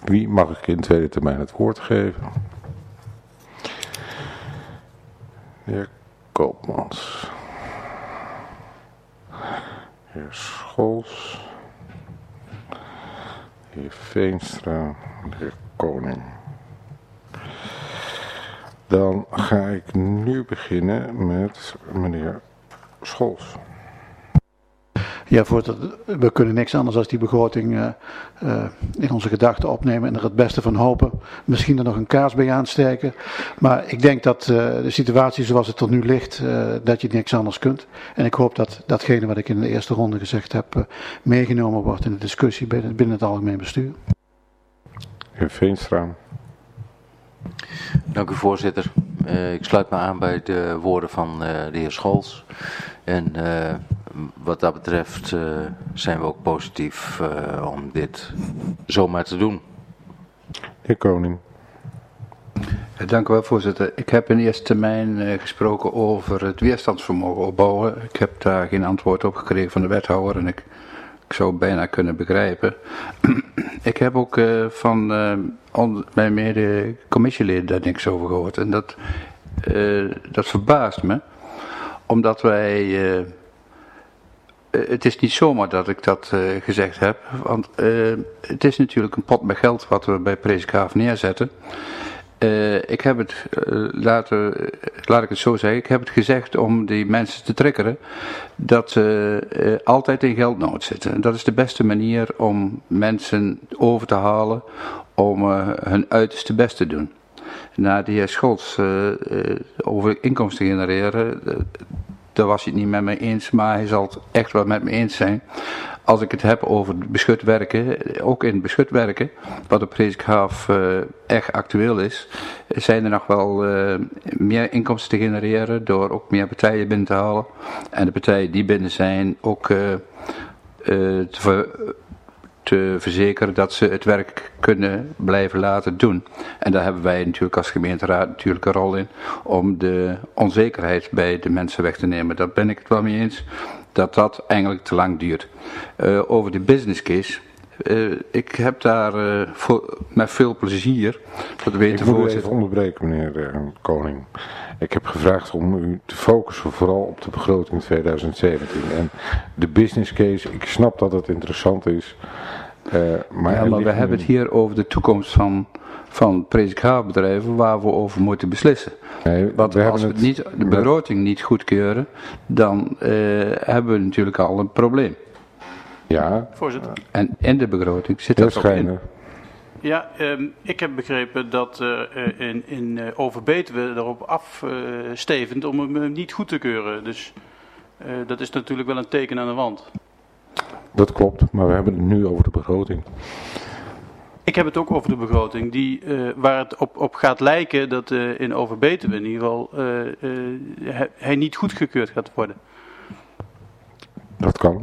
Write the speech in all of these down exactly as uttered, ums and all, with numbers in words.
Wie mag ik in tweede termijn het woord geven? De heer Koopmans. De heer Scholz. De heer Veenstra. De heer Koning. Dan ga ik nu beginnen met meneer Scholz. Ja, voorzitter, we kunnen niks anders dan die begroting uh, uh, in onze gedachten opnemen en er het beste van hopen. Misschien er nog een kaars bij aansteken. Maar ik denk dat uh, de situatie zoals het er nu ligt, uh, dat je niks anders kunt. En ik hoop dat datgene wat ik in de eerste ronde gezegd heb, uh, meegenomen wordt in de discussie binnen, binnen het algemeen bestuur. Heer Veenstra. Dank u, voorzitter. Uh, ik sluit me aan bij de woorden van uh, de heer Scholz. En uh, wat dat betreft uh, zijn we ook positief uh, om dit zomaar te doen. Heer Koning. Dank u wel, voorzitter. Ik heb in eerste termijn uh, gesproken over het weerstandsvermogen opbouwen. Ik heb daar geen antwoord op gekregen van de wethouder en ik, ik zou het bijna kunnen begrijpen. Ik heb ook uh, van uh, on, mijn mede-commissieleden daar niks over gehoord. En dat, uh, dat verbaast me, omdat wij... Uh, Het is niet zomaar dat ik dat uh, gezegd heb, want uh, het is natuurlijk een pot met geld wat we bij Presikhaaf neerzetten. Uh, ik heb het, uh, laten, laat ik het zo zeggen, ik heb het gezegd om die mensen te triggeren dat ze uh, altijd in geldnood zitten. En dat is de beste manier om mensen over te halen om uh, hun uiterste best te doen. Na de heer Scholz uh, uh, over inkomsten genereren... Uh, Daar was hij het niet met me eens, maar hij zal het echt wel met me eens zijn. Als ik het heb over beschut werken, ook in beschut werken, wat op Presikhaaf uh, echt actueel is, zijn er nog wel uh, meer inkomsten te genereren door ook meer partijen binnen te halen. En de partijen die binnen zijn ook uh, uh, te, ver, te verzekeren dat ze het werk kunnen blijven laten doen. En daar hebben wij natuurlijk als gemeenteraad natuurlijk een rol in om de onzekerheid bij de mensen weg te nemen. Daar ben ik het wel mee eens dat dat eigenlijk te lang duurt. Uh, over de business case. Uh, ik heb daar uh, voor, met veel plezier, dat weet de voorzitter. Ik moet u even onderbreken, meneer uh, Koning. Ik heb gevraagd om u te focussen vooral op de begroting tweeduizend zeventien. En de business case, ik snap dat het interessant is. Uh, maar ja, maar we hebben het hier over de toekomst van, van Presikhaafbedrijven waar we over moeten beslissen. Nee, Want we als we het niet, de begroting niet goedkeuren, dan uh, hebben we natuurlijk al een probleem. Ja. Voorzitter. En in de begroting zit dat ook in. Ja, um, ik heb begrepen dat uh, in, in uh, Overbetuwe erop afstevend uh, om hem uh, niet goed te keuren. Dus uh, dat is natuurlijk wel een teken aan de wand. Dat klopt, maar we hebben het nu over de begroting. Ik heb het ook over de begroting, die, uh, waar het op, op gaat lijken dat uh, in Overbetuwe in ieder geval uh, uh, hij, hij niet goedgekeurd gaat worden. Dat kan.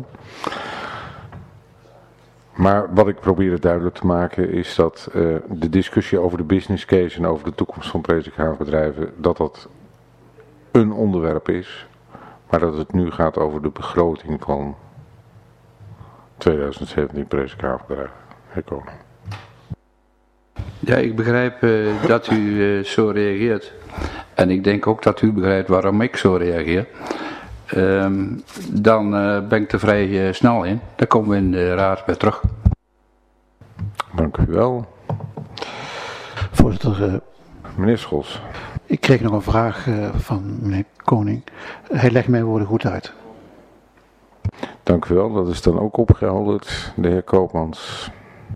Maar wat ik probeer duidelijk te maken is dat uh, de discussie over de business case en over de toekomst van Presikhaafbedrijven, dat dat een onderwerp is, maar dat het nu gaat over de begroting van tweeduizend zeventien Presikhaafbedrijven. Heer Koning. Ja, ik begrijp uh, dat u uh, zo reageert. En ik denk ook dat u begrijpt waarom ik zo reageer. Um, dan uh, ben ik er vrij uh, snel in. Dan komen we in de raad weer terug. Dank u wel. Voorzitter. Uh, meneer Scholz. Ik kreeg nog een vraag uh, van meneer Koning. Hij legt mijn woorden goed uit. Dank u wel. Dat is dan ook opgehelderd. De heer Koopmans.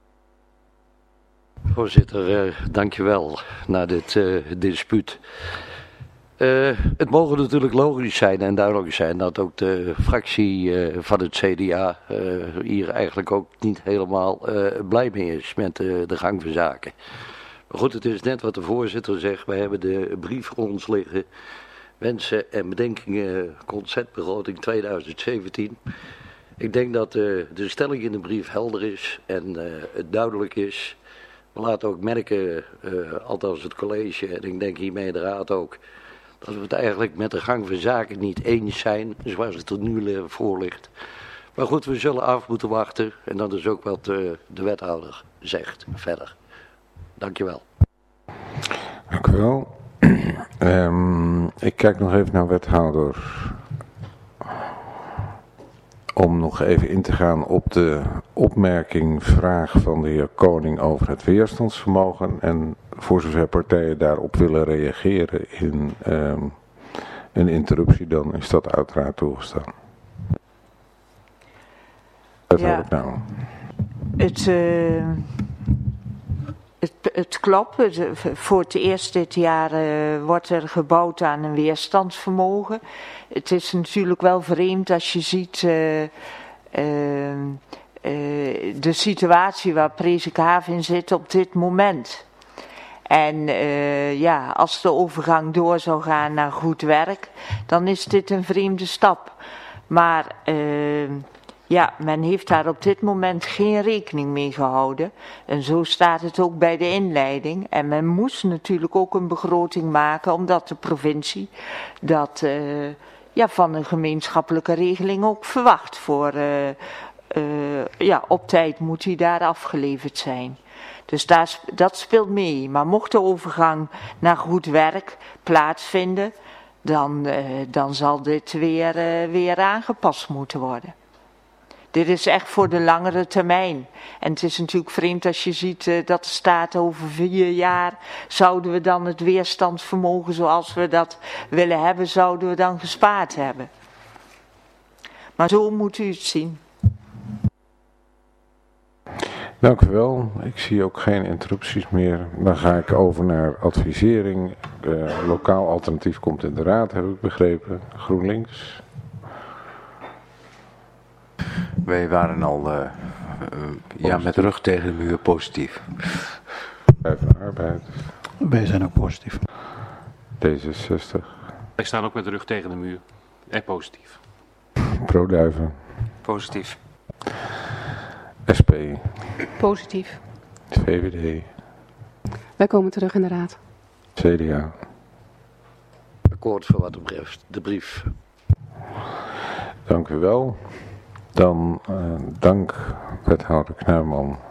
Voorzitter, uh, dank je wel na dit uh, dispuut. Uh, het mogen natuurlijk logisch zijn en duidelijk zijn dat ook de fractie uh, van het C D A uh, hier eigenlijk ook niet helemaal uh, blij mee is met uh, de gang van zaken. Maar goed, het is net wat de voorzitter zegt. Wij hebben de brief voor ons liggen. Wensen en bedenkingen conceptbegroting tweeduizend zeventien. Ik denk dat uh, de stelling in de brief helder is en uh, het duidelijk is. We laten ook merken, uh, althans het college en ik denk hiermee de raad ook, dat we het eigenlijk met de gang van zaken niet eens zijn, zoals het er nu voor ligt. Maar goed, we zullen af moeten wachten en dat is ook wat uh, de wethouder zegt verder. Dankjewel. Dank u wel. um, ik kijk nog even naar wethouder. Om nog even in te gaan op de opmerking, vraag van de heer Koning over het weerstandsvermogen. En voor zover partijen daarop willen reageren in um, een interruptie, dan is dat uiteraard toegestaan. Ja, nou. het, uh, het, het klopt. Het, voor het eerst dit jaar uh, wordt er gebouwd aan een weerstandsvermogen. Het is natuurlijk wel vreemd als je ziet uh, uh, uh, de situatie waar Presikhaaf in zit op dit moment. En uh, ja, als de overgang door zou gaan naar goed werk, dan is dit een vreemde stap. Maar uh, ja, men heeft daar op dit moment geen rekening mee gehouden. En zo staat het ook bij de inleiding. En men moest natuurlijk ook een begroting maken, omdat de provincie dat uh, ja, van een gemeenschappelijke regeling ook verwacht. Voor, uh, uh, ja, op tijd moet die daar afgeleverd zijn. Dus daar, dat speelt mee. Maar mocht de overgang naar goed werk plaatsvinden, dan, uh, dan zal dit weer, uh, weer aangepast moeten worden. Dit is echt voor de langere termijn. En het is natuurlijk vreemd als je ziet uh, dat er staat over vier jaar zouden we dan het weerstandsvermogen zoals we dat willen hebben, zouden we dan gespaard hebben. Maar zo moet u het zien. Dank u wel. Ik zie ook geen interrupties meer. Dan ga ik over naar advisering. De lokaal alternatief komt in de raad, heb ik begrepen. GroenLinks. Wij waren al uh, uh, ja, met de rug tegen de muur positief. Bij de Arbeid. Wij zijn ook positief. D zesenzestig. Wij staan ook met de rug tegen de muur. En positief. Pro-Duiven. Positief. S P. Positief. V V D. Wij komen terug in de raad. C D A. Akkoord voor wat betreft de brief. Dank u wel. Dan uh, dank wethouder Knuijman